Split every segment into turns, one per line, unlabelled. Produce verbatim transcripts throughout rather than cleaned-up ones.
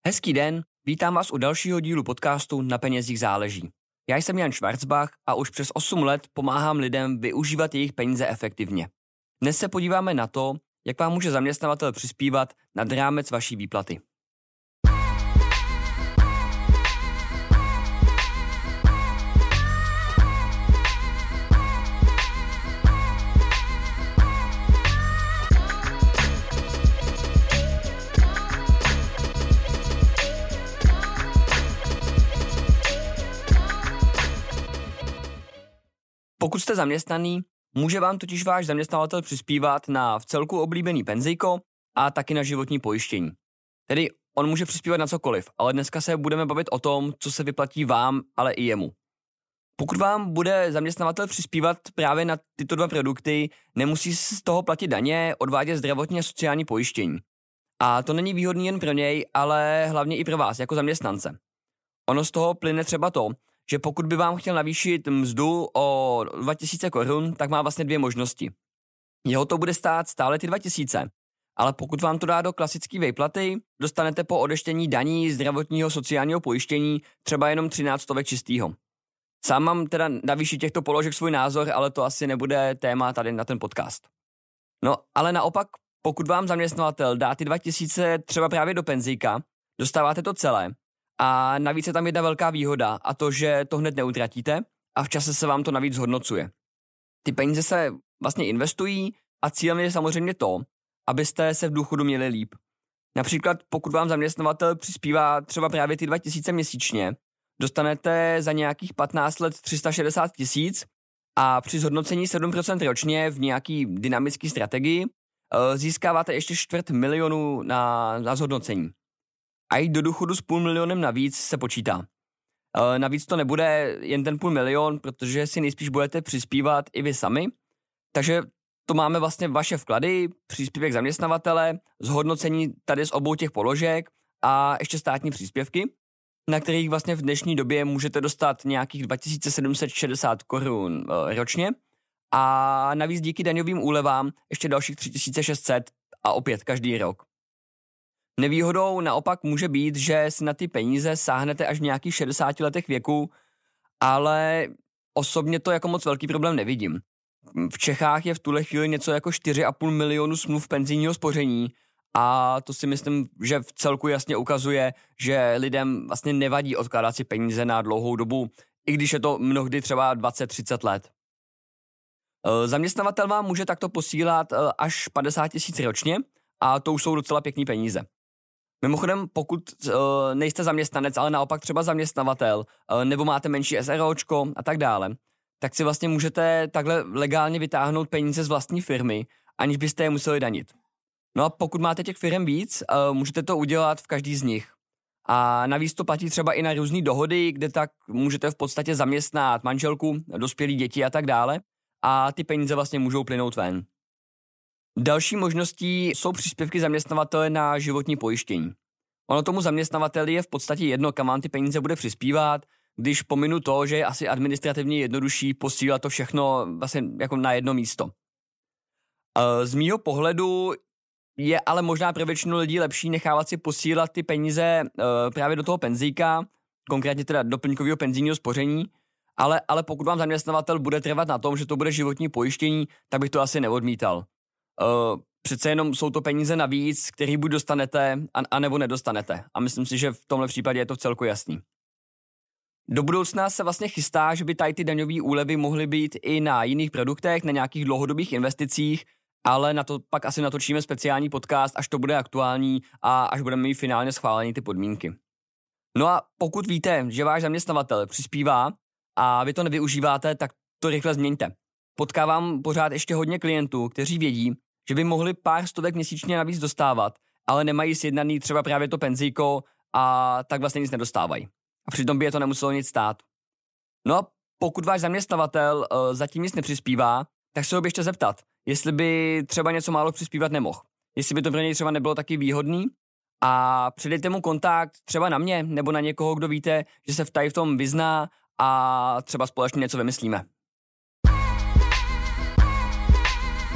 Hezký den, vítám vás u dalšího dílu podcastu Na penězích záleží. Já jsem Jan Schwarzbach a už přes osm let pomáhám lidem využívat jejich peníze efektivně. Dnes se podíváme na to, jak vám může zaměstnavatel přispívat nad rámec vaší výplaty. Pokud jste zaměstnaný, může vám totiž váš zaměstnavatel přispívat na vcelku oblíbený penzijko a taky na životní pojištění. Tedy on může přispívat na cokoliv, ale dneska se budeme bavit o tom, co se vyplatí vám, ale i jemu. Pokud vám bude zaměstnavatel přispívat právě na tyto dva produkty, nemusí z toho platit daně, odvádět zdravotní a sociální pojištění. A to není výhodný jen pro něj, ale hlavně i pro vás jako zaměstnance. Ono z toho plyne třeba to, že pokud by vám chtěl navýšit mzdu o dva tisíce korun, tak má vlastně dvě možnosti. Jeho to bude stát stále ty dva tisíce, ale pokud vám to dá do klasické výplaty, dostanete po odečtení daní, zdravotního, sociálního pojištění třeba jenom třináct stovek čistýho. Sám mám teda na výši těchto položek svůj názor, ale to asi nebude téma tady na ten podcast. No, ale naopak, pokud vám zaměstnavatel dá ty dva tisíce třeba právě do penzijka, dostáváte to celé. A navíc je tam jedna velká výhoda, a to, že to hned neutratíte a v čase se vám to navíc zhodnocuje. Ty peníze se vlastně investují a cílem je samozřejmě to, abyste se v důchodu měli líp. Například pokud vám zaměstnavatel přispívá třeba právě ty dva tisíce měsíčně, dostanete za nějakých patnáct let tři sta šedesát tisíc a při zhodnocení sedm procent ročně v nějaký dynamické strategii získáváte ještě čtvrt milionu na, na zhodnocení. A jít do důchodu s půl milionem navíc se počítá. E, navíc to nebude jen ten půl milion, protože si nejspíš budete přispívat i vy sami. Takže to máme vlastně vaše vklady, příspěvek zaměstnavatele, zhodnocení tady z obou těch položek a ještě státní příspěvky, na kterých vlastně v dnešní době můžete dostat nějakých dva tisíce sedm set šedesát korun e, ročně a navíc díky daňovým úlevám ještě dalších tři tisíce šest set a opět každý rok. Nevýhodou naopak může být, že si na ty peníze sáhnete až v nějakých šedesáti letech věku, ale osobně to jako moc velký problém nevidím. V Čechách je v tuhle chvíli něco jako čtyři a půl milionu smluv penzijního spoření a to si myslím, že v celku jasně ukazuje, že lidem vlastně nevadí odkládat si peníze na dlouhou dobu, i když je to mnohdy třeba dvacet třicet let. Zaměstnavatel vám může takto posílat až padesát tisíc ročně a to už jsou docela pěkný peníze. Mimochodem, pokud uh, nejste zaměstnanec, ale naopak třeba zaměstnavatel, uh, nebo máte menší SROčko a tak dále, tak si vlastně můžete takhle legálně vytáhnout peníze z vlastní firmy, aniž byste je museli danit. No a pokud máte těch firm víc, uh, můžete to udělat v každý z nich. A navíc to platí třeba i na různé dohody, kde tak můžete v podstatě zaměstnat manželku, dospělí děti a tak dále a ty peníze vlastně můžou plynout ven. Další možností jsou příspěvky zaměstnavatele na životní pojištění. Ono tomu zaměstnavateli je v podstatě jedno, kam vám ty peníze bude přispívat, když pominu to, že je asi administrativně jednodušší posílat to všechno vlastně jako na jedno místo. Z mýho pohledu je ale možná pro většinu lidí lepší nechávat si posílat ty peníze právě do toho penzijka, konkrétně teda doplňkového penzijního spoření, ale, ale pokud vám zaměstnavatel bude trvat na tom, že to bude životní pojištění, tak bych to asi neodmítal. Uh, přece jenom jsou to peníze navíc, který buď dostanete, a, a nebo nedostanete. A myslím si, že v tomhle případě je to vcelku jasný. Do budoucna se vlastně chystá, že by tady ty daňové úlevy mohly být i na jiných produktech, na nějakých dlouhodobých investicích, ale na to pak asi natočíme speciální podcast, až to bude aktuální a až budeme mít finálně schválený ty podmínky. No a pokud víte, že váš zaměstnavatel přispívá a vy to nevyužíváte, tak to rychle změňte. Potkávám pořád ještě hodně klientů, kteří vědí, že by mohli pár stovek měsíčně navíc dostávat, ale nemají sjednaný třeba právě to penzijko a tak vlastně nic nedostávají. A přitom by je to nemuselo nic stát. No a pokud váš zaměstnavatel uh, zatím nic nepřispívá, tak se ho běžte zeptat, jestli by třeba něco málo přispívat nemohl. Jestli by to pro něj třeba nebylo taky výhodný a předejte mu kontakt třeba na mě nebo na někoho, kdo víte, že se v tady v tom vyzná a třeba společně něco vymyslíme.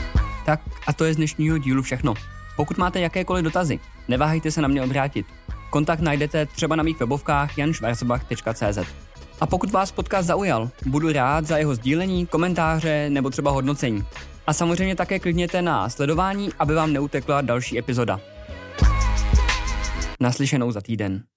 Tak a to je z dnešního dílu všechno. Pokud máte jakékoliv dotazy, neváhejte se na mě obrátit. Kontakt najdete třeba na mých webovkách jan schwarzbach tečka cé zet. A pokud vás podcast zaujal, budu rád za jeho sdílení, komentáře nebo třeba hodnocení. A samozřejmě také klikněte na sledování, aby vám neutekla další epizoda. Naslyšenou za týden.